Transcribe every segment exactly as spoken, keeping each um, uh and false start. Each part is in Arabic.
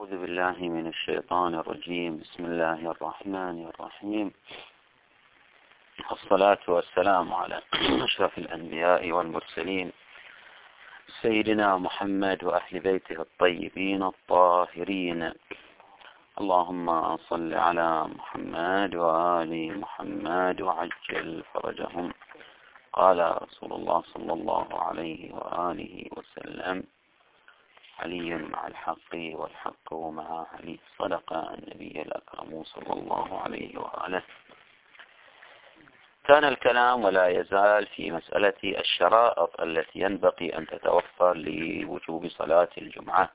أعوذ بالله من الشيطان الرجيم. بسم الله الرحمن الرحيم. الصلاة والسلام على أشرف الأنبياء والمرسلين سيدنا محمد وأهل بيته الطيبين الطاهرين. اللهم صل على محمد وآل محمد وعجل فرجهم. قال رسول الله صلى الله عليه وآله وسلم: علي مع الحق والحق مع علي. صدق النبي الأكرم صلى الله عليه وآله. كان الكلام ولا يزال في مسألة الشرائط التي ينبغي أن تتوفر لوجوب صلاة الجمعة.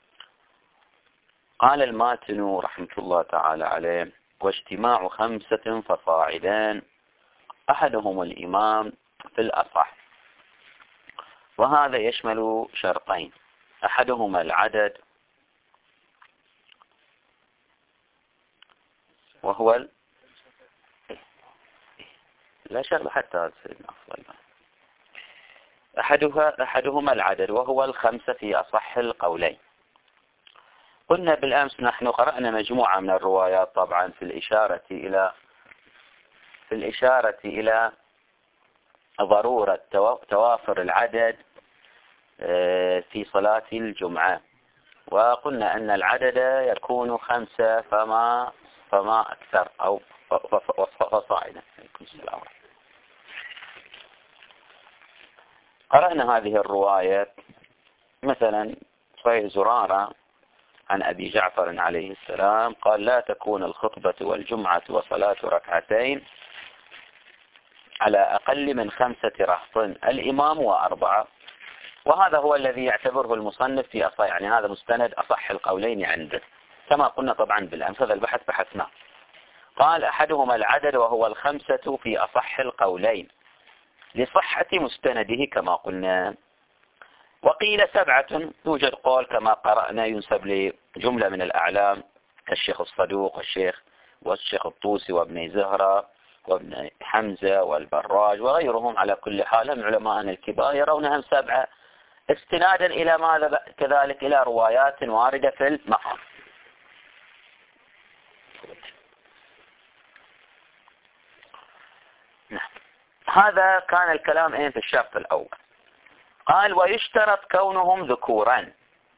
قال الماتن رحمة الله تعالى عليه: واجتماع خمسة فصاعدان أحدهم الإمام في الأصح، وهذا يشمل شرطين: أحدهما العدد وهو ال... لا شغل حتى سيدنا أفضل. أحدها أحدهما العدد وهو الخمسة في أصح القولين. قلنا بالأمس نحن قرأنا مجموعة من الروايات طبعا في الإشارة إلى في الإشارة إلى ضرورة توافر العدد في صلاة الجمعة، وقلنا أن العدد يكون خمسة فما فما أكثر أو فصاعدا. قرأنا هذه الرواية مثلا صحيح زرارة عن أبي جعفر عليه السلام قال: لا تكون الخطبة والجمعة وصلاة ركعتين على أقل من خمسة رهط، الإمام وأربعة. وهذا هو الذي يعتبره المصنف في أصح، يعني هذا مستند أصح القولين عنده كما قلنا طبعا بالأمس. هذا البحث بحثناه. قال: أحدهما العدد وهو الخمسة في أصح القولين لصحة مستنده كما قلنا. وقيل سبعة، يوجد قول كما قرأنا ينسب لجملة من الأعلام كالشيخ الصدوق والشيخ والشيخ الطوسي وابن زهرة وابن حمزة والبراج وغيرهم. على كل حال هم علماء الكبار يرونها سبعة استنادا إلى ماذا؟ كذلك إلى روايات واردة في المقام. نعم. هذا كان الكلام ايه في الشرط الأول. قال: ويشترط كونهم ذكورا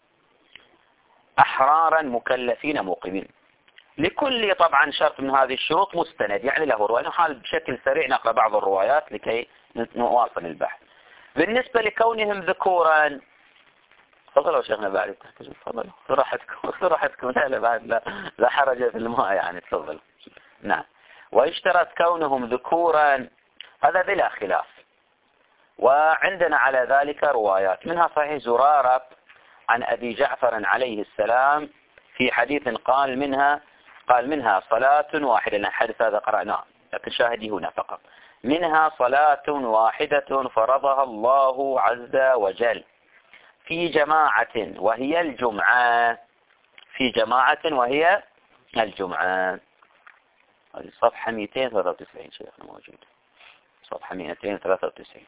أحرارا مكلفين مقيمين. لكل طبعا شرط من هذه الشروط مستند، يعني له رواية. نحاول بشكل سريع نقرأ بعض الروايات لكي نواصل البحث. بالنسبة لكونهم ذكورا، تفضلوا شيخنا بعد. تفضلوا راحتكم راحتكم. لا لا بعد لا, لا حرج في الماء، يعني تفضلوا. نعم. ويشترط كونهم ذكورا، هذا بلا خلاف. وعندنا على ذلك روايات، منها صحيح زرارة عن أبي جعفر عليه السلام في حديث قال منها قال منها صلاة واحدة. الحديث هذا قرأناه لكن شاهدي هنا فقط. منها صلاة واحدة فرضها الله عز وجل في جماعة وهي الجمعة. في جماعة وهي الجمعة. هذه صفحة مئتين وثلاثة وتسعين شيخنا موجود. صفحة مئتين وثلاثة وتسعين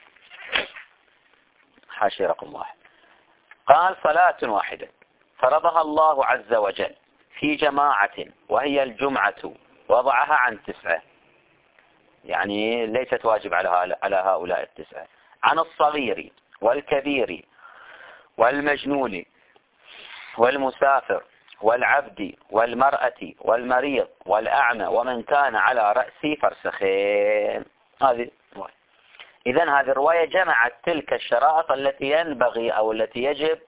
حاشية رقم واحد. قال: صلاة واحدة فرضها الله عز وجل في جماعة وهي الجمعة وضعها عن تسعة، يعني ليست واجب على على هؤلاء التسعة، عن الصغير والكبير والمجنون والمسافر والعبد والمرأة والمريض والأعمى ومن كان على رأس فرسخين. هذه رواية. إذن هذه الرواية جمعت تلك الشرائط التي ينبغي أو التي يجب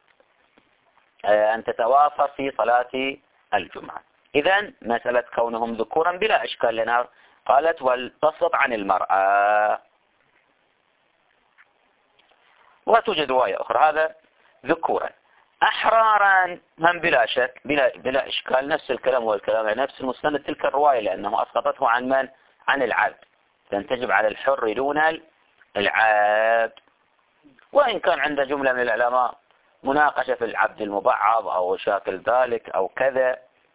أن تتوافر في صلاة الجمعة. إذن مسألة كونهم ذكورا بلا إشكال لنا. قالت: والتصب عن المرأة. وتوجد رواية أخرى هذا ذكورا. أحرارا هم بلا شك بلا, بلا إشكال، نفس الكلام والكلام نفس المستند تلك الرواية، لأنه أسقطته عن من؟ عن العبد، تنتجب على الحر دون العبد. وإن كان عند جملة من العلماء مناقشة في العبد المبعض أو شاكل ذلك أو كذا،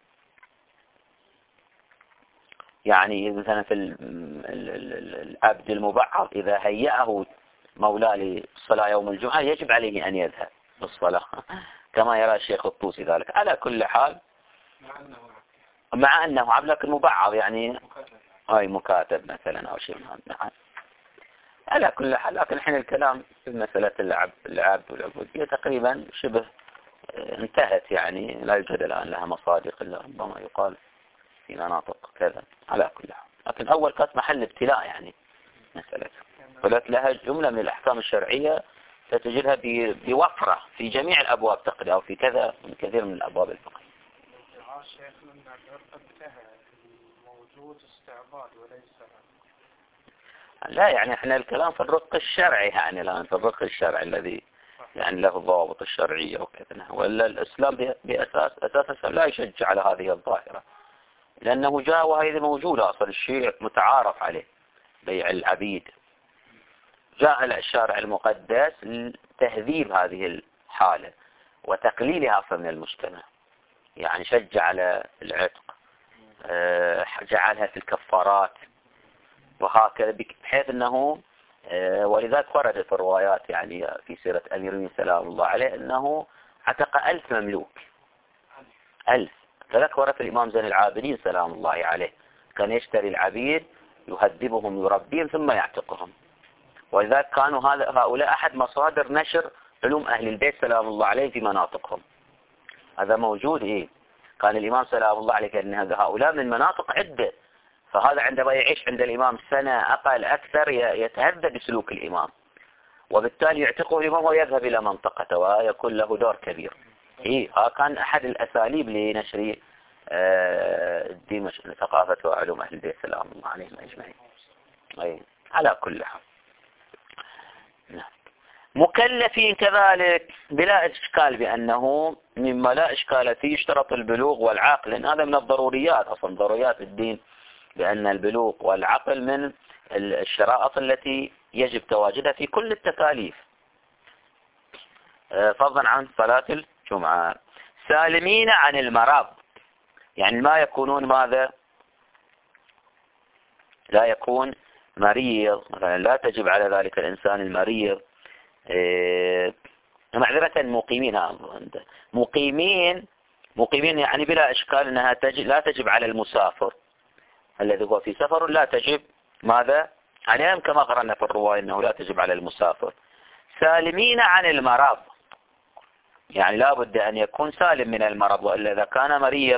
يعني مثلا في العبد المبعض إذا هيأه مولاه للصلاة يوم الجمعة يجب عليه أن يذهب للصلاة كما يرى الشيخ الطوسي ذلك. على كل حال مع أنه مع أنه عبد لكن مبعض يعني أي مكاتب مثلا أو شيء نعم. على كل حال لكن الحين الكلام في مسألة العبد العبد والعبودية تقريبا شبه انتهت يعني، لا يوجد الآن لها مصادق إلا ربما يقال في مناطق كذا. على كل حال لكن أول كانت محل ابتلاء يعني مسألة، ولكن لها جملة من الأحكام الشرعية ستجدها بوفرة في جميع الأبواب تقريبا أو في كذا من كثير من الأبواب الفقهية. شيخنا العرق انتهى موجود استعباد وليس لا يعني احنا الكلام في الرق الشرعي يعني الآن في الرق الشرعي الذي يعني له الضوابط الشرعية وكذا، ولا الإسلام بأساس أساس الإسلام لا يشجع على هذه الظاهرة، لأنه جاء وهذه موجودة أصل الشيء متعارف عليه بيع العبيد. جاء الشارع المقدس لتهذيب هذه الحالة وتقليلها من المجتمع، يعني شجع على العتق، جعلها في الكفارات وهكذا، بحيث أنه ولذلك وردت في الروايات يعني في سيرة أمير المؤمنين سلام الله عليه أنه عتق ألف مملوك، ألف. كذلك ورد الإمام زين العابدين سلام الله عليه كان يشتري العبيد يهذبهم يربيهم ثم يعتقهم، ولذلك كانوا هؤلاء أحد مصادر نشر علوم أهل البيت سلام الله عليه في مناطقهم. هذا موجود إيه، كان الإمام سلام الله عليه كان هؤلاء من مناطق عدة، فهذا عندما يعيش عند الإمام سنة أقل أكثر يتهذب بسلوك الإمام، وبالتالي يعتقه الإمام ويذهب إلى منطقته ويكون له دور كبير. إيه ها كان أحد الأساليب لنشر الدين ثقافة وعلوم أهل البيت سلام الله عليهم أجمعين. أي على كل حال مكلفين كذلك بلا إشكال بأنه مما لا إشكال فيه يشترط البلوغ والعقل، لأن هذا من الضروريات أصلا ضروريات الدين، بأن البلوغ والعقل من الشرائط التي يجب تواجدها في كل التكاليف فضلا عن صلاة الجمعة. سالمين عن المرض يعني ما يكونون ماذا لا يكون مريض مثلا، لا تجب على ذلك الإنسان المريض. معذرة مقيمين مقيمين مقيمين يعني بلا إشكال أنها تجب لا تجب على المسافر الذي هو في سفر، لا تجب ماذا عليهم كما قرأنا في الرواية أنه لا تجب على المسافر. سالمين عن المرض يعني لا بد أن يكون سالم من المرض، وإلا إذا كان مريض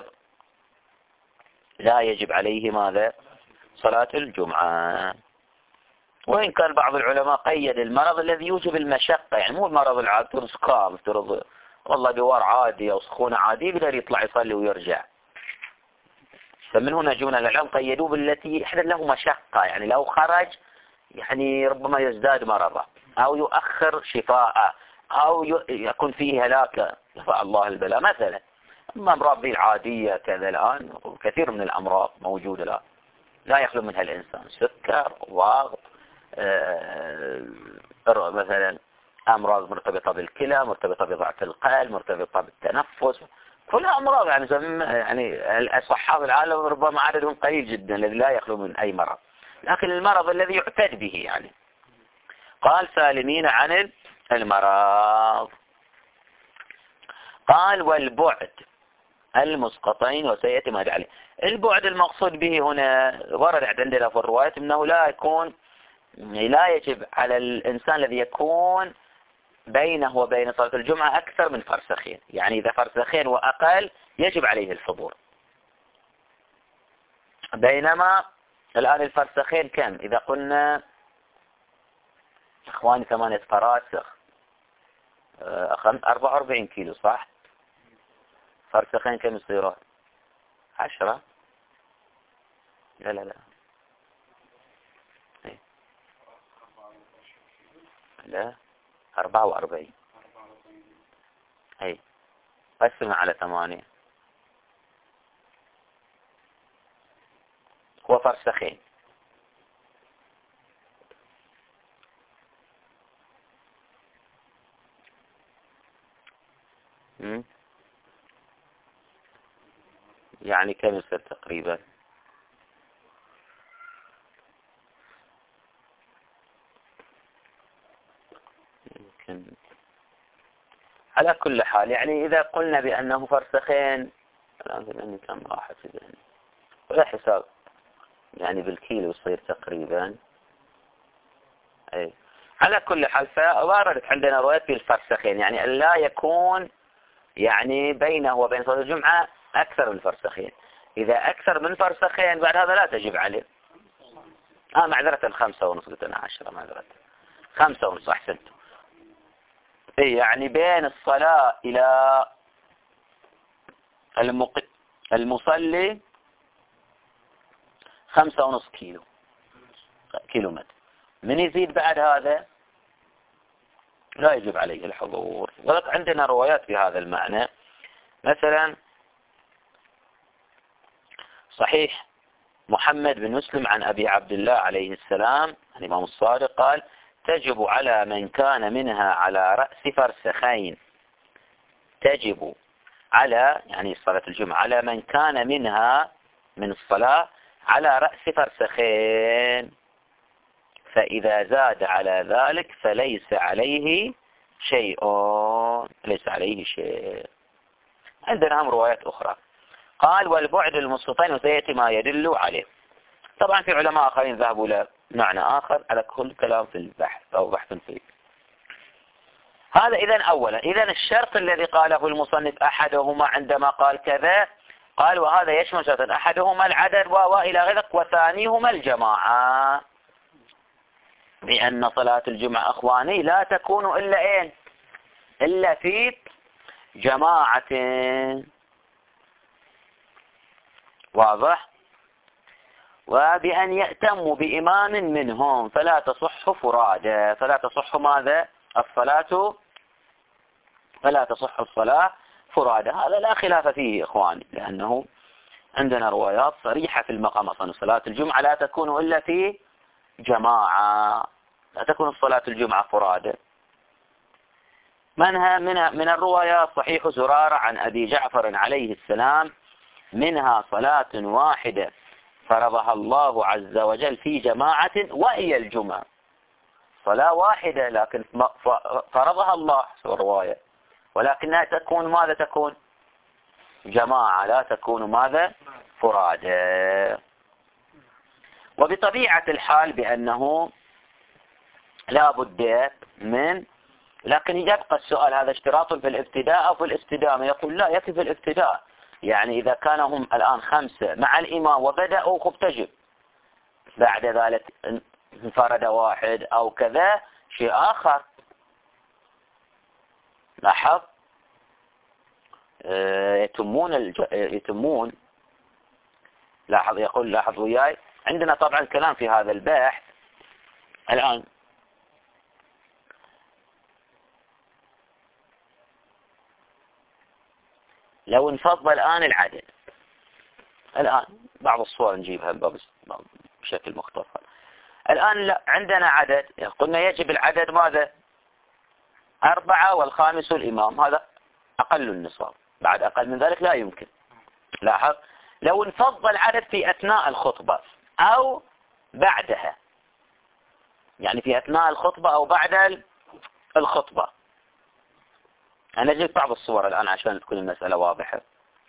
لا يجب عليه ماذا صلاة الجمعة. وإن كان بعض العلماء قيد المرض الذي يوجب المشقة، يعني مو المرض العادي ترى سكام ترى والله دوار عادي أو سخونة عادي يقدر يطلع يصلي ويرجع، فمن هنا جونا العلماء قيدوه بالتي يحدث له مشقة، يعني لو خرج يعني ربما يزداد مرضه أو يؤخر شفاءه أو يكون فيه هلاك يفعل الله البلاء مثلا. أما أمراض العادية كذا الآن كثير من الأمراض موجودة الآن لا يخلو منها الإنسان، سكر ضغط آه مثلا أمراض مرتبطة بالكلى مرتبطة بضعف القلب مرتبطة بالتنفس، كلها أمراض يعني يعني الأصحاء في العالم ربما عددهم قليل جدا الذي لا يخلو من أي مرض، لكن المرض الذي يعتد به يعني. قال سالمين عن المرض. قال والبعد المسقطين وسيأتي ما عليه. البعد المقصود به هنا ورد عندنا في الرواية أنه لا يكون لا يجب على الإنسان الذي يكون بينه وبين صلاة الجمعة أكثر من فرسخين، يعني إذا فرسخين وأقل يجب عليه الحضور، بينما الآن الفرسخين كم إذا قلنا إخواني ثمانية فراسخ أربعة وأربعين كيلو صح؟ فرسخين كم يصيرون؟ عشرة؟ لا لا لا ايه. لا أربعة وأربعين اي قسم على ثمانية هو فرسخين. م? يعني كم يصير تقريبا؟ يمكن على كل حال يعني إذا قلنا بأنه فرسخين، الآن كم راح في ذهني ولا حساب، يعني بالكيلو يصير تقريبا. أي على كل حال فواردت عندنا روايات في الفرسخين، يعني أن لا يكون يعني بينه وبين صلاة الجمعة أكثر من فرسخين. إذا أكثر من فرسخين بعد هذا لا تجب عليه. آه معذرة خمسة ونص، قلت أنا عشرة، معذرة خمسة ونص، أحسنت. إيه يعني بين الصلاة إلى المق... المصلي خمسة ونص كيلو كيلو متر. من يزيد بعد هذا لا يجب عليه الحضور. ولكن عندنا روايات في هذا المعنى، مثلا صحيح محمد بن مسلم عن أبي عبد الله عليه السلام الإمام الصادق قال: تجب على من كان منها على رأس فرسخين. تجب على يعني صلاة الجمعة على من كان منها من الصلاة على رأس فرسخين، فإذا زاد على ذلك فليس عليه شيء، ليس عليه شيء. عندنا هم روايات أخرى. قال: والبعد المستطيل، وسيأتي ما يدل عليه. طبعا في علماء آخرين ذهبوا لمعنى آخر، على كل كلام في البحث أو بحث فيه. هذا إذن أولا. إذن الشرط الذي قاله المصنف أحدهما عندما قال كذا، قال: وهذا يشمل شرطا أحدهما العدد وإلى غيرك، وثانيهما الجماعة، بأن صلاة الجمعة أخواني لا تكون إلا إيه؟ إلا في جماعة. واضح؟ وبأن يأتموا بإمام منهم فلا تصح فرادى، فلا تصح ماذا؟ الصلاة، فلا تصح الصلاة فرادى. هذا لا خلاف فيه إخواني، لأنه عندنا روايات صريحة في المقام. أصلا صلاة الجمعة لا تكون إلا في جماعة، لا تكون الصلاة الجمعة فرادى. منها من من الروايات صحيح زرارة عن أبي جعفر عليه السلام: منها صلاة واحدة فرضها الله عز وجل في جماعة وهي الجمعة. صلاة واحدة لكن فرضها الله في الرواية، ولكنها تكون ماذا؟ تكون جماعة، لا تكون ماذا؟ فرادى. وبطبيعة الحال بأنه لا بد من، لكن يبقى السؤال: هذا اشتراط في الابتداء أو في الاستدامة؟ يقول لا، يكفي في الابتداء. يعني إذا كان هم الآن خمسة مع الإمام وبدأوا خبتجب، بعد ذلك انفرد واحد أو كذا شيء آخر. لاحظ يتمون الج... يتمون لاحظ يقول لاحظ وياي، عندنا طبعا كلام في هذا البحث الآن. لو انفض الآن العدد، الآن بعض الصور نجيبها بشكل مختصر. الآن لا عندنا عدد، قلنا يجب العدد ماذا؟ أربعة والخامس الإمام، هذا أقل النصاب، بعد أقل من ذلك لا يمكن. لاحظ لو انفض العدد في أثناء الخطبة أو بعدها، يعني في أثناء الخطبة أو بعد الخطبة. أنا أجيب بعض الصور الآن عشان تكون المسألة واضحة.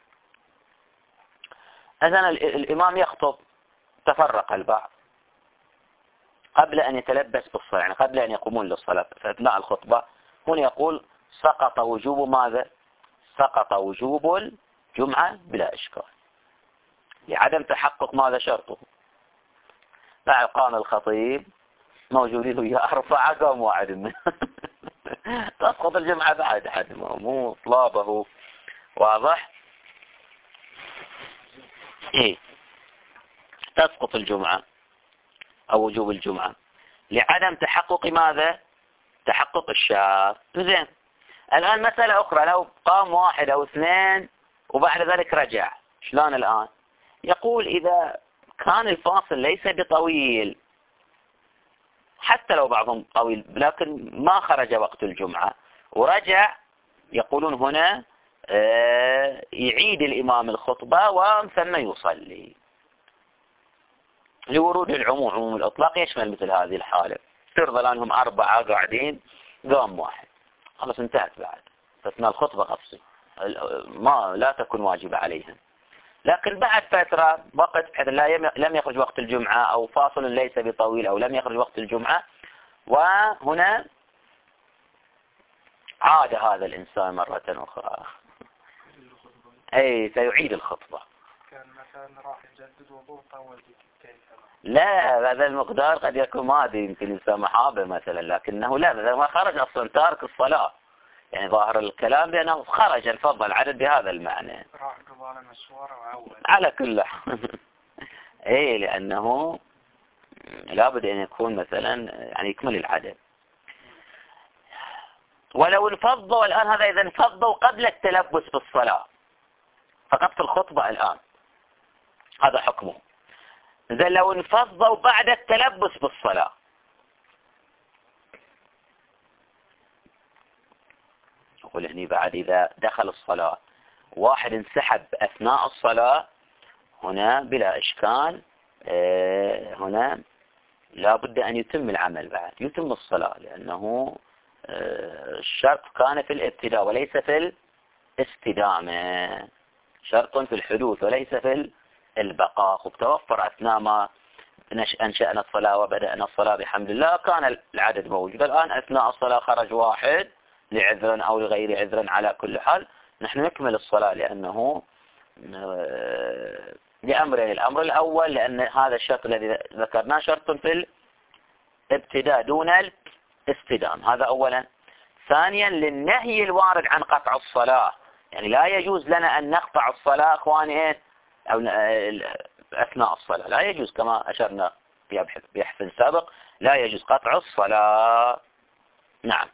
مثلا الإمام يخطب، تفرق البعض قبل أن يتلبس بالصلاة، يعني قبل أن يقومون للصلاة في أثناء الخطبة، هنا يقول سقط وجوب ماذا؟ سقط وجوب الجمعة بلا إشكال، لعدم تحقق ماذا؟ شرطه. بعد قام الخطيب موجودين ويا أربعة قام واحد منه تسقط الجمعة بعد أحد، مو طلابه. واضح؟ إيه تسقط الجمعة أو وجوب الجمعة لعدم تحقق ماذا؟ تحقق الشرط. زين، الآن مسألة أخرى، لو قام واحد أو اثنين وبعد ذلك رجع، شلون الآن؟ يقول إذا كان الفاصل ليس بطويل، حتى لو بعضهم طويل لكن ما خرج وقت الجمعة ورجع، يقولون هنا يعيد الإمام الخطبة وثم يصلي، لورود العموم، عموم الإطلاق يشمل مثل هذه الحالة. ترضى لأنهم أربعة قاعدين قام واحد، خلاص انتهت بعد، أثناء الخطبة قصدي ما لا تكون واجبة عليهم. لكن بعد فترة وقت بحيث لا يم... لم يخرج وقت الجمعة أو فاصل ليس بطويل أو لم يخرج وقت الجمعة، وهنا عاد هذا الإنسان مرة أخرى أي سيعيد الخطبة. كان مثلا راح يجدد وضوء طول كيف؟ لا هذا المقدار قد يكون ماضي يمكن يسمى به مثلا، لكنه لا هذا ما خرج أصلا تارك الصلاة، يعني ظاهر الكلام بأنه خرج الفضل العدد بهذا المعنى. راح قضاء مشوار وعود على كل حال ايه لأنه لابد أن يكون مثلا يعني يكمل العدد. ولو انفضوا الآن، هذا إذا انفضوا قبل التلبس بالصلاة فقط في الخطبة الآن هذا حكمه. إذا لو انفضوا بعد التلبس بالصلاة أقول هني بعد إذا دخل الصلاة واحد انسحب أثناء الصلاة، هنا بلا إشكال اه هنا لا بد أن يتم العمل بعد يتم الصلاة، لأنه اه الشرط كان في الابتداء وليس في الاستدامة، شرط في الحدوث وليس في البقاء. وتوفر أثناء ما أنشأنا الصلاة وبدأنا الصلاة بحمد الله كان العدد موجود. الآن أثناء الصلاة خرج واحد لعذر أو لغير عذر، على كل حال نحن نكمل الصلاة، لأنه لأمرين: الأمر الأول لأن هذا الشرط الذي ذكرناه شرط في الابتداء دون الاستدام، هذا أولا. ثانيا للنهي الوارد عن قطع الصلاة، يعني لا يجوز لنا أن نقطع الصلاة أخواني أو أثناء الصلاة، لا يجوز كما أشرنا في بحث سابق، لا يجوز قطع الصلاة. نعم.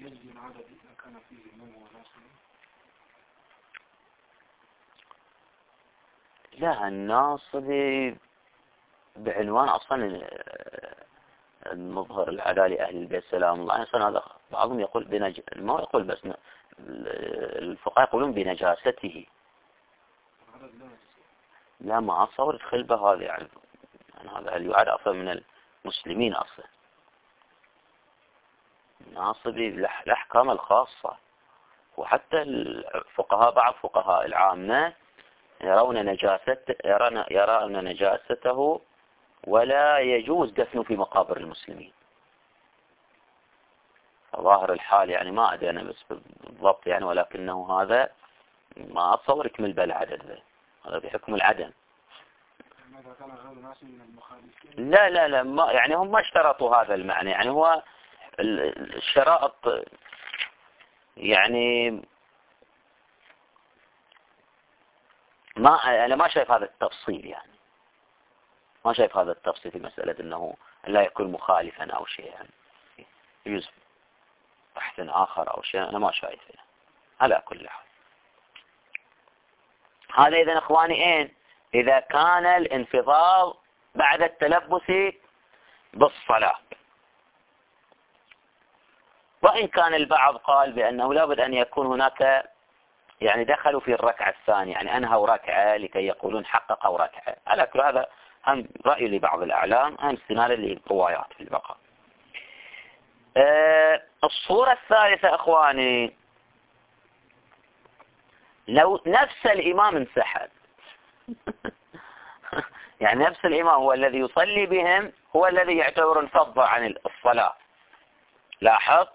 لا الناصبي بعنوان أصلا المظهر العدالة لأهل البيت سلام الله، أصلا هذا بعضهم يقول بنج... ما يقول بس الفقهاء يقولون بنجاسته. لا ما أتصور يدخل به هذا، يعني هذا اللي يعد أصلا من المسلمين أصلا. الناصبي الأحكام الخاصة، وحتى الفقهاء بعض فقهاء العامة يرون نجاسته يرون يرون نجاسته ولا يجوز دفنه في مقابر المسلمين. ظاهر الحال يعني ما أدري أنا بس بالضبط يعني، ولكنه هذا ما أتصور يكمل بالعدد، هذا بحكم العدم. لا لا لا ما يعني هم ما اشترطوا هذا المعنى، يعني هو الشرائط يعني ما أنا ما شايف هذا التفصيل، يعني ما شايف هذا التفصيل في مسألة أنه لا يكون مخالفا أو شيء، يعني يجوز بحث آخر أو شيء، أنا ما شايف يعني. على كل حال هذا إذا أخواني إيه إذا كان الانفضاض بعد التلبس بالصلاة. وإن كان البعض قال بأنه لابد أن يكون هناك يعني دخلوا في الركعة الثانية، يعني أنهوا ركعة لكي يقولون حققوا ركعة. على كل هذا هم رأي لبعض الأعلام، هم استنادا للروايات في البقاء. أه الصورة الثالثة أخواني لو نفس الإمام انسحب يعني نفس الإمام هو الذي يصلي بهم هو الذي يعتبر انفض عن الصلاة. لاحظ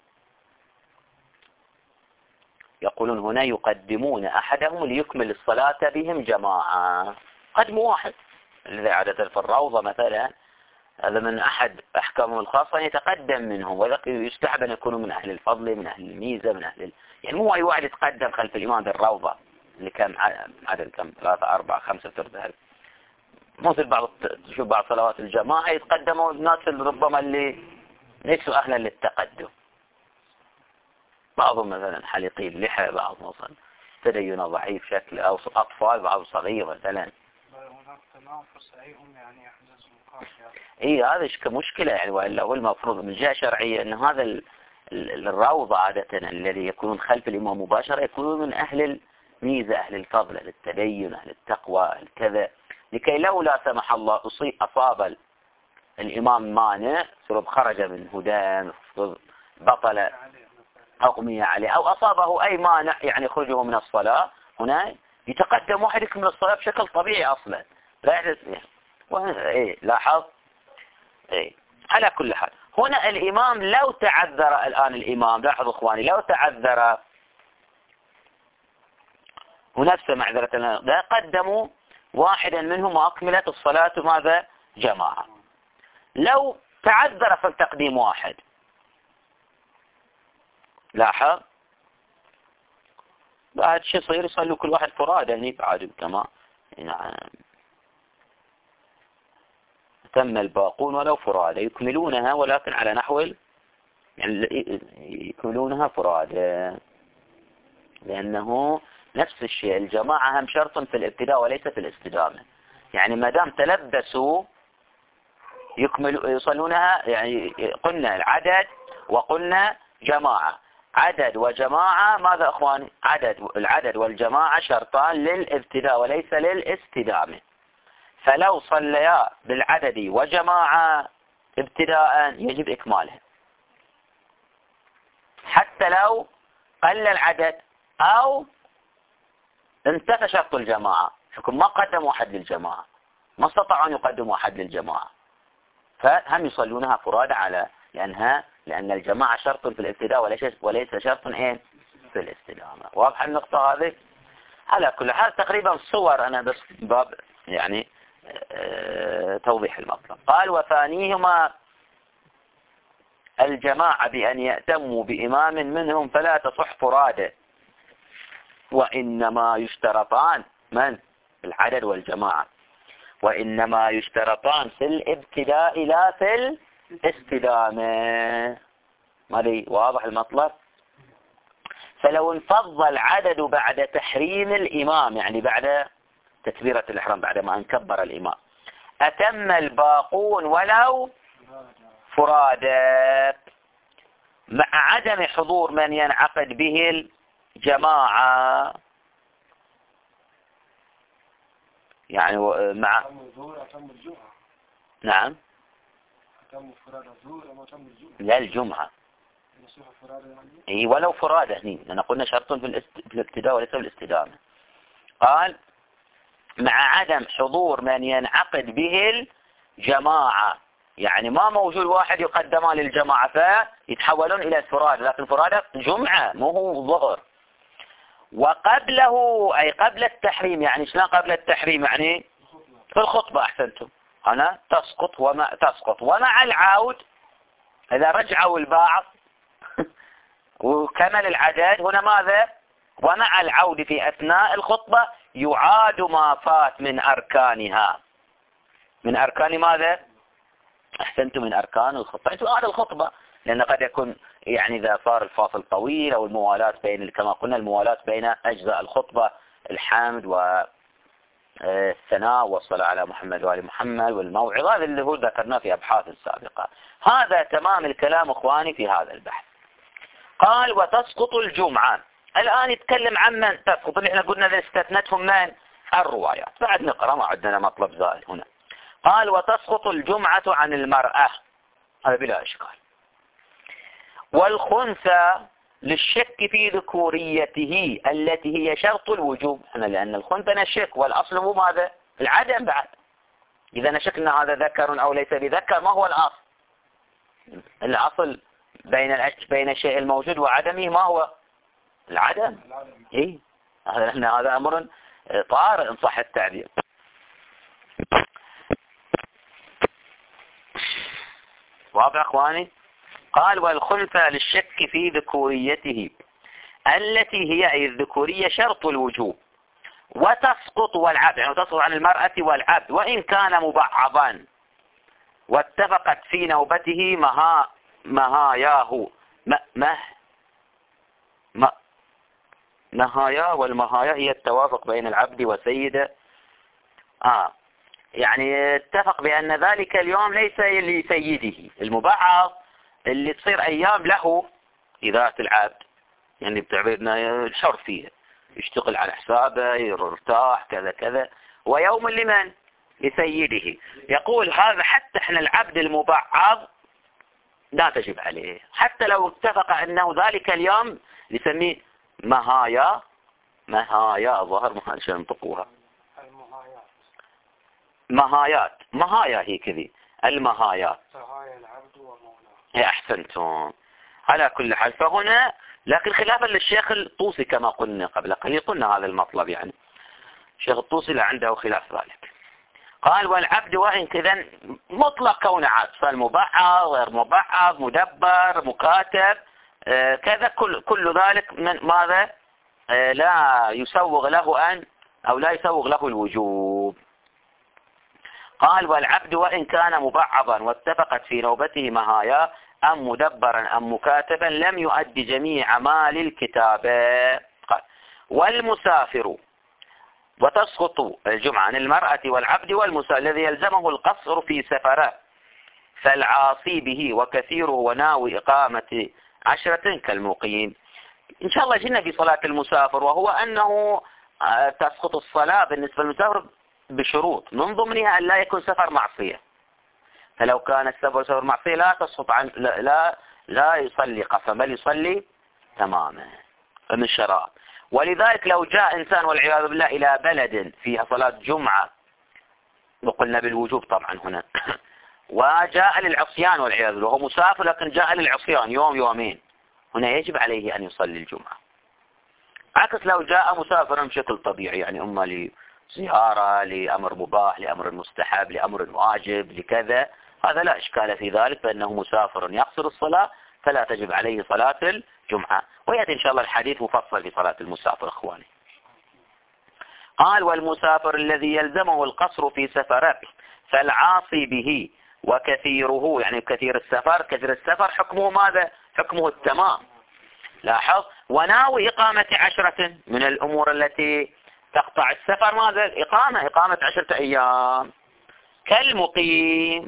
يقولون هنا يقدمون أحدهم ليكمل الصلاة بهم جماعة، قدموا واحد الذي عادة في الروضة مثلا، هذا من أحد أحكامهم الخاصة أن يتقدم منهم، وذلك يستحب أن يكونوا من أهل الفضل من أهل الميزة من أهل ال... يعني مو أي واحد يتقدم خلف الإمام بالروضة اللي كان عدد كم ثلاثة أربعة خمسة ترتهل، مثل بعض تشوف بعض صلوات الجماعة يتقدموا الناس اللي ربما اللي ليسوا أهلا للتقدم، بعضهم مثلا حليقي اللحى، بعضهم مثلا تدين ضعيف شكل أو أطفال، بعض صغير مثلا. هناك تنافس أيهم يعني يحدث مقاطعة. إيه هذا مشكلة يعني، وإلا هو المفروض من جهة شرعية أن هذا الروضة عادة الذي يكونون خلف الإمام مباشرة يكونون من أهل الميزة أهل الفضل أهل التدين أهل التقوى أهل كذا، لكي لو لا سمح الله أصاب الإمام مانع سرب خرج من هدان بطل أغمي عليه أو أصابه أي مانع يعني يخرجه من الصلاة، هنا يتقدم واحد يكمل الصلاة بشكل طبيعي أصلا. لا يحدث إيه، لاحظ إيه. على كل حال هنا الإمام لو تعذر، الآن الإمام لاحظوا إخواني لو تعذر ونفس معذرة قدموا واحدا منهم وأكملت الصلاة ماذا جماعة. لو تعذر في تقديم واحد، لاحظ بعد شو يصير؟ يصلوا كل واحد فرادى يعني بعد كما نعم تم الباقون ولو فرادى يكملونها ولكن على نحو يعني يكملونها فرادى، لأنه نفس الشيء الجماعة هم شرط في الابتداء وليس في الاستدامة. يعني ما دام تلبسوا يكملوا يصلونها، يعني قلنا العدد وقلنا جماعة، عدد وجماعة ماذا أخواني؟ عدد العدد والجماعة شرطان للابتداء وليس للاستدامة. فلو صليا بالعدد وجماعة ابتداء يجب إكمالها حتى لو قل العدد أو انتفى شرط الجماعة، حكم ما قدموا أحد للجماعة، ما استطاعوا أن يقدموا أحد للجماعة، فهم يصلونها فرادى على لأنها لأن الجماعة شرط في الابتداء وليس وليس شرط إيه في الاستدامة. واضح النقطة هذه؟ على كل حال تقريبا صور أنا بس باب يعني اه توضيح المطلب. قال وثانيهما الجماعة بأن يأتموا بإمام منهم فلا تصح فرادى، وإنما يشترطان من العدد والجماعة، وإنما يشترطان في الابتداء لا في الاستدامة. مالي واضح المطلب؟ فلو انفض العدد بعد تحريم الإمام يعني بعد تكبيرة الإحرام بعد ما انكبر الإمام أتم الباقون ولو فرادى مع عدم حضور من ينعقد به الجماعة، يعني مع نعم لا الجمعة اي ولو فرادى هني لأن قلنا شرط في الابتداء وليس في الاستدامة. قال مع عدم حضور من ينعقد به الجماعة، يعني ما موجود واحد يقدمان للجماعة فيتحولون إلى الفرادى، لكن فرادى جمعة مو هو ظهر. وقبله أي قبل التحريم، يعني شلون قبل التحريم؟ يعني في الخطبة أحسنتم هنا تسقط وما تسقط ومع العود إذا رجعوا البعض وكمل العدد هنا ماذا؟ ومع العود في أثناء الخطبة يعاد ما فات من أركانها. من أركان ماذا؟ أحسنتم من أركان الخطبة، تعاد الخطبة، لأن قد يكون يعني إذا صار الفاصل طويل أو الموالاة بين كما قلنا الموالاة بين أجزاء الخطبة الحمد والثناء والصلاة على محمد وآل محمد والموعظة، هذا اللي هو ذكرناه في أبحاث سابقة. هذا تمام الكلام إخواني في هذا البحث. قال وتسقط الجمعة. الآن يتكلم عن من تسقط، اللي احنا قلنا ذا استثنتهم من الروايات. بعد نقرأ ما عندنا مطلب زائد هنا. قال وتسقط الجمعة عن المرأة، هذا بلا إشكال. والخنثى للشك في ذكوريته التي هي شرط الوجوب، احنا لأن الخنثى نشك والأصل هو ماذا؟ العدم. بعد إذا نشكنا هذا ذكر أو ليس بذكر ما هو الأصل؟ الأصل بين بين الشيء الموجود وعدمه ما هو؟ العدم. إيه هذا هذا أمر طارئ إن صح التعبير. واضح أخواني؟ قال والخلفة للشك في ذكوريته التي هي أي الذكورية شرط الوجوب، وتسقط والعبد يعني تسقط عن المرأة والعبد وإن كان مبعضا، واتفقت في نوبته مها مهاياه ما ما ما مهاياه، والمهايا هي التوافق بين العبد وسيده. آه يعني اتفق بأن ذلك اليوم ليس لسيده. المبعض اللي تصير أيام له إذا العبد يعني بتعبيرنا الحر فيها، يشتغل على حسابه يرتاح كذا كذا، ويوم لمن؟ لسيده. يقول هذا حتى احنا العبد المبعض لا تجب عليه، حتى لو اتفق أنه ذلك اليوم نسميه مهايا مهايا ظهر ما شو ينطقوها المهايات مهايات مهايا هي كذي المهايات. سهايا العبد ومولاه. يا أحسنتم. على كل حال فهنا لكن خلافا للشيخ الطوسي كما قلنا قبل قليل قلنا هذا المطلب يعني الشيخ الطوسي لا عنده خلاف ذلك. قال والعبد وإن كذا مطلق كون عبد فالمبعض غير مبعض مدبر مكاتب آه كذا كل كل ذلك من ماذا آه لا يسوغ له أن أو لا يسوغ له الوجوب. قال والعبد وإن كان مبعضا واتفقت في نوبته مهايا أم مدبرا أم مكاتبا لم يؤدي جميع مال الكتابة. قال والمسافر وتسقط الجمعة عن المرأة والعبد والمسافر الذي يلزمه القصر في سفره فالعاصي به وكثيره وناوي إقامة عشرة كالمقيم. إن شاء الله جينا في صلاة المسافر وهو أنه تسقط الصلاة بالنسبة للمسافر بشروط من ضمنها أن لا يكون سفر معصية، فلو كان السفر سفر معصية لا تسقط عن لا لا, لا يصلي قسم بل يصلي تماما من الشرائط. ولذلك لو جاء إنسان والعياذ بالله إلى بلد فيها صلاة جمعة وقلنا بالوجوب طبعا هنا وجاء للعصيان والعياذ بالله وهو مسافر لكن جاء للعصيان يوم يومين هنا يجب عليه أن يصلي الجمعة. عكس لو جاء مسافرا بشكل طبيعي يعني أما لزيارة لأمر مباح لأمر مستحب لأمر واجب لكذا هذا لا إشكال في ذلك فإنه مسافر يقصر الصلاة فلا تجب عليه صلاة الجمعة. ويأتي إن شاء الله الحديث مفصل في صلاة المسافر أخواني. قال والمسافر الذي يلزمه القصر في سفره فالعاصي به وكثيره يعني كثير السفر كثير السفر حكمه ماذا؟ حكمه التمام. لاحظ وناوي إقامة عشرة من الأمور التي تقطع السفر ماذا؟ الإقامة إقامة عشرة أيام كالمقيم.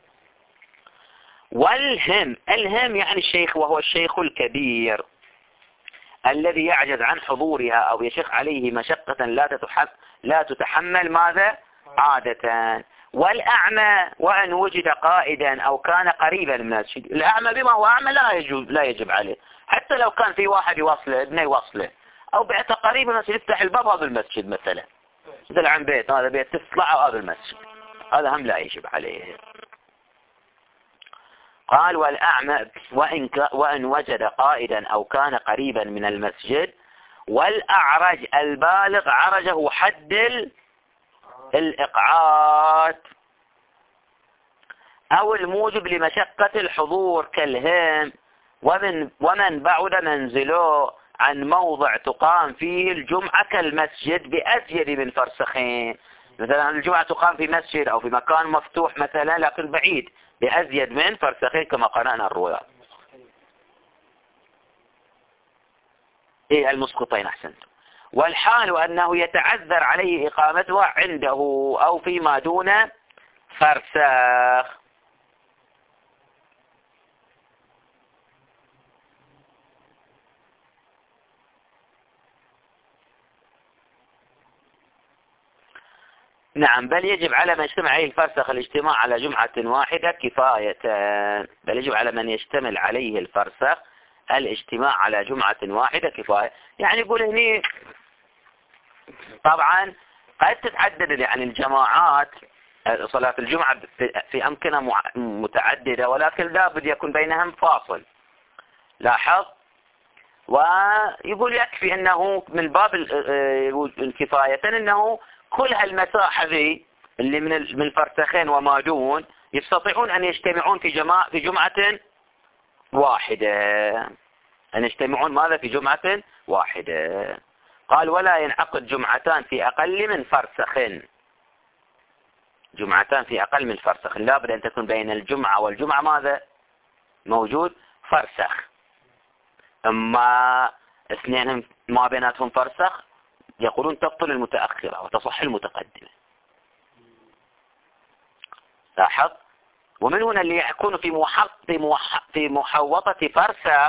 والهم الهم يعني الشيخ وهو الشيخ الكبير الذي يعجز عن حضورها أو يشق عليه مشقة لا تتحمل لا تتحمل ماذا؟ عادة. والأعمى وأن وجد قائدا أو كان قريبا من المسجد. الأعمى بما هو أعمى لا يجب لا يجب عليه حتى لو كان في واحد يوصله ابنه يوصله أو بيت قريب من المسجد يفتح الباب هذا المسجد مثلا مثل عن بيت هذا بيت تطلع هذا المسجد هذا هم لا يجب عليه. قال والأعمى وإن, وإن وجد قائدا أو كان قريبا من المسجد. والأعرج البالغ عرجه حد الإقعاد أو الموجب لمشقة الحضور كالهم ومن, ومن بعد منزله عن موضع تقام فيه الجمعة كالمسجد بأزيد من فرسخين. مثلا الجمعة تقام في مسجد أو في مكان مفتوح مثلا لكن بعيد بأزيد من فرسخين كما قرأنا الروايات. إيه المسقطين أحسنت. والحال أنه يتعذر عليه إقامتها عنده أو فيما دون فرسخ. نعم بل يجب على من يجتمع عليه الفرسخ الاجتماع على جمعة واحدة كفاية. بل يجب على من يشتمل عليه الفرسخ الاجتماع على جمعة واحدة كفاية. يعني يقول هني طبعا قد تتعدد يعني الجماعات صلاة الجمعة في أمكنة متعددة ولكن لابد يكون بينهم فاصل. لاحظ ويقول يكفي أنه من باب الكفاية أنه كل هالمساحة ذي اللي من من فرسخين وما دون يستطيعون أن يجتمعون في جماعة في جمعة واحدة أن يجتمعون ماذا في جمعة واحدة. قال ولا ينعقد جمعتان في أقل من فرسخ. جمعتان في أقل من فرسخ لابد أن تكون بين الجمعة والجمعة ماذا موجود فرسخ. أما اثنين ما بيناتهم فرسخ يقولون تبطل المتأخرة وتصح المتقدمة. لاحظ ومن هنا اللي يكون في في محوطة فرسخ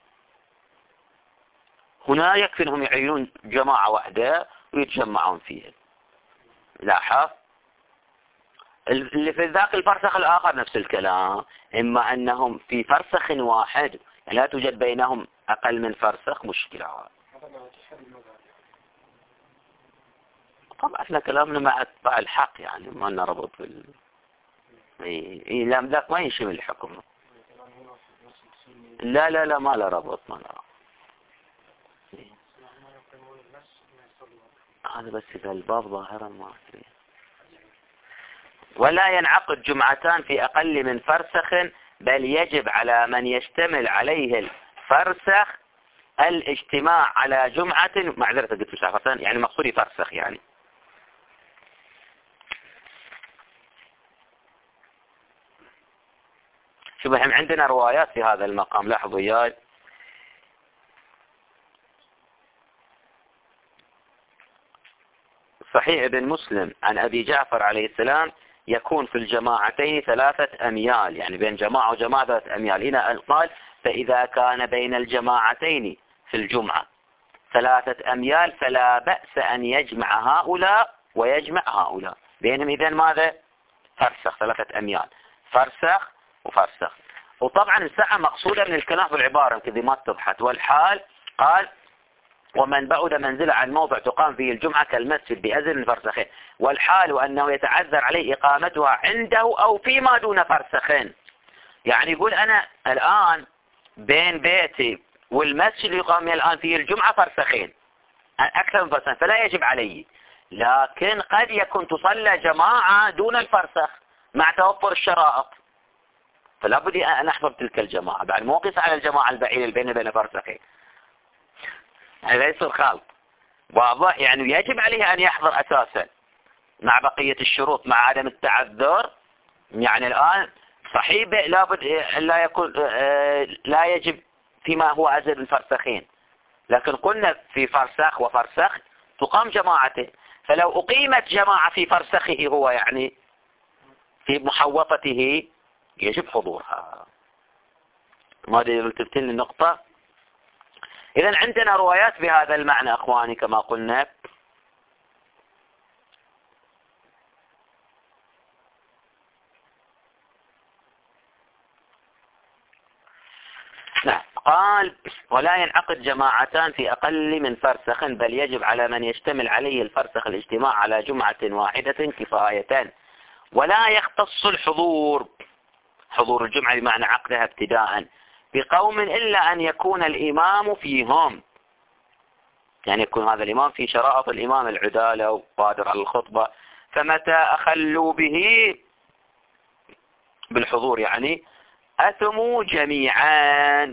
هنا يكفي انهم يعينون جماعة واحدة ويتجمعون فيها. لاحظ اللي في ذاك الفرسخ الآخر نفس الكلام، إما أنهم في فرسخ واحد يعني لا توجد بينهم أقل من فرسخ، مشكلة. طبعا احنا كلامنا مع اتباع الحق يعني ما نربط بال اي لا ذاك ما يشمل الحكم. لا لا لا ما له ربط، ما له ربط. هذا بس إذا الباب ظاهرا ما أدري. ولا ينعقد جمعتان في أقل من فرسخ، بل يجب على من يشتمل عليه الفرسخ الاجتماع على جمعة، معذرة قلت مش عارفة يعني مقصودي فرسخ يعني. شوف احنا عندنا روايات في هذا المقام، لاحظوا وياي. صحيح ابن مسلم عن أبي جعفر عليه السلام يكون في الجماعتين ثلاثة أميال، يعني بين جماعة وجماعة ثلاثة أميال. هنا قال فإذا كان بين الجماعتين في الجمعة ثلاثة أميال فلا بأس أن يجمع هؤلاء ويجمع هؤلاء بينهم. إذن ماذا؟ فرسخ ثلاثة أميال، فرسخ وفرسخ. وطبعا الساعة مقصودة من الكلام في العبارة كذي ما تضحت. والحال قال ومن بعد منزله عن موضع تقام فيه الجمعة كالمسجد بأذن فرسخين، والحال أنه يتعذر عليه إقامتها عنده أو فيما دون فرسخين. يعني يقول أنا الآن بين بيتي والمسجد يقام الآن فيه الجمعة فرسخين أكثر من فرسخين فلا يجب علي، لكن قد يكون تصلى جماعة دون الفرسخ مع توفر الشرائط، فلا بد أن أحضر تلك الجماعة بعد موقف على الجماعة البعيدة البين بين فرسخين. يعني ليس الخلط واضح، يعني يجب عليه أن يحضر أساسا مع بقية الشروط مع عدم التعذر. يعني الآن صحيح لابد لا يكون لا يجب فيما هو أزل الفرسخين، لكن قلنا في فرسخ وفرسخ تقام جماعته، فلو أقيمت جماعة في فرسخه هو يعني في محوطته يجب حضورها. ما أدري رتبت لي النقطة. إذن عندنا روايات بهذا المعنى أخواني كما قلنا. نعم. قال ولا ينعقد جماعتان في أقل من فرسخ، بل يجب على من يشتمل عليه الفرسخ الاجتماع على جمعة واحدة كفاية، ولا يختص الحضور حضور الجمعة بمعنى عقدها ابتداء بقوم إلا أن يكون الإمام فيهم، يعني يكون هذا الإمام في شرائط الإمام العدالة وقادر على الخطبة، فمتى أخلوا به بالحضور يعني أثموا جميعا.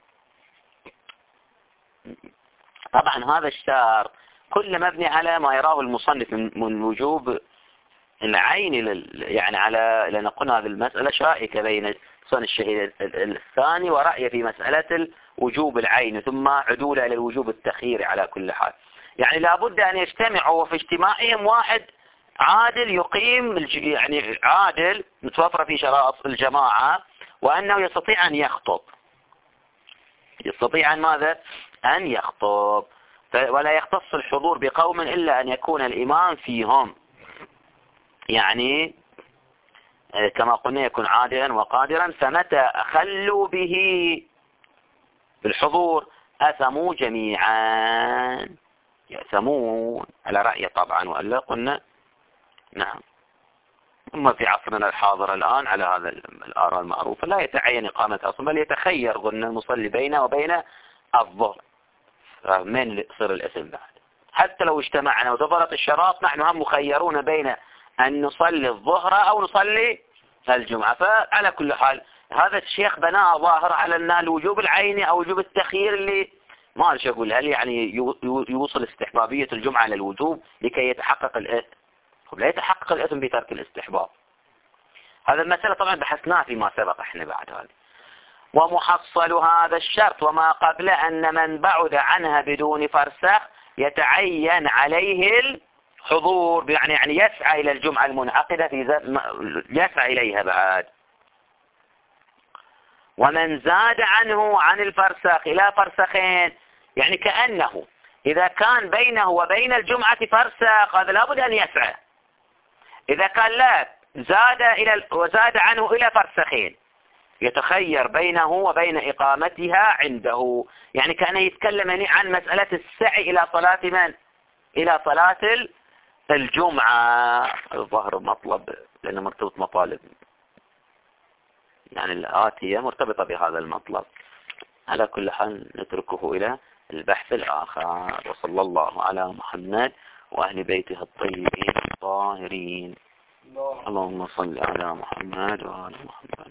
طبعا هذا الشرط كل مبني على ما يراه المصنف من وجوب العين يعني على لأن قلنا هذه المسألة شائكة بين صن الشهيد الثاني ورأيه في مسألة الوجوب العين ثم عدوله إلى الوجوب التخيير. على كل حال يعني لابد أن يجتمعوا وفي اجتماعهم واحد عادل يقيم يعني عادل متوفر في شرائط الجماعة، وأنه يستطيع أن يخطب يستطيع أن ماذا؟ أن يخطب. ولا يختص الحضور بقوم إلا أن يكون الإمام فيهم، يعني كما قلنا يكون عادلا وقادرا. فمتى أخلوا به بالحضور أثموا جميعا، يأثمون على رأي طبعا وألا قلنا نعم. ثم في عصرنا الحاضر الآن على هذا الآراء المعروفة لا يتعين إقامة أصلا، بل يتخير قلنا المصلي بينه وبين الظهر من يصير الاسم بعد. حتى لو اجتمعنا وتضرت الشراط نحن هم مخيرون بين أن نصلي الظهر أو نصلي الجمعة. فعلى كل حال هذا الشيخ بناء ظاهر على أن الوجوب العيني أو وجوب التخيير اللي ما أعرف أقول هل يعني يوصل استحبابية الجمعة للوجوب لكي يتحقق الإثم. لا يتحقق الإثم بترك الاستحباب. هذا المسألة طبعا بحثناها فيما سبق احنا بعد هذه. ومحصل هذا الشرط وما قبل أن من بعد عنها بدون فرسخ يتعين عليه الحضور، يعني يعني يسعى إلى الجمعة المنعقدة في يسعى إليها بعد. ومن زاد عنه عن الفرسخ إلى فرسخين، يعني كأنه إذا كان بينه وبين الجمعة فرسخ هذا لابد أن يسعى. إذا كان لا زاد إلى وزاد عنه إلى فرسخين، يتخير بينه وبين إقامتها عنده. يعني كان يتكلم عن مسألة السعي إلى صلاة من؟ إلى صلاة الجمعة. الظهر مطلب لأنه مرتبط مطالب، يعني الآتية مرتبطة بهذا المطلب. على كل حال نتركه إلى البحث الآخر. وصلى الله على محمد وأهل بيته الطيبين الطاهرين. اللهم صل على محمد وآل محمد.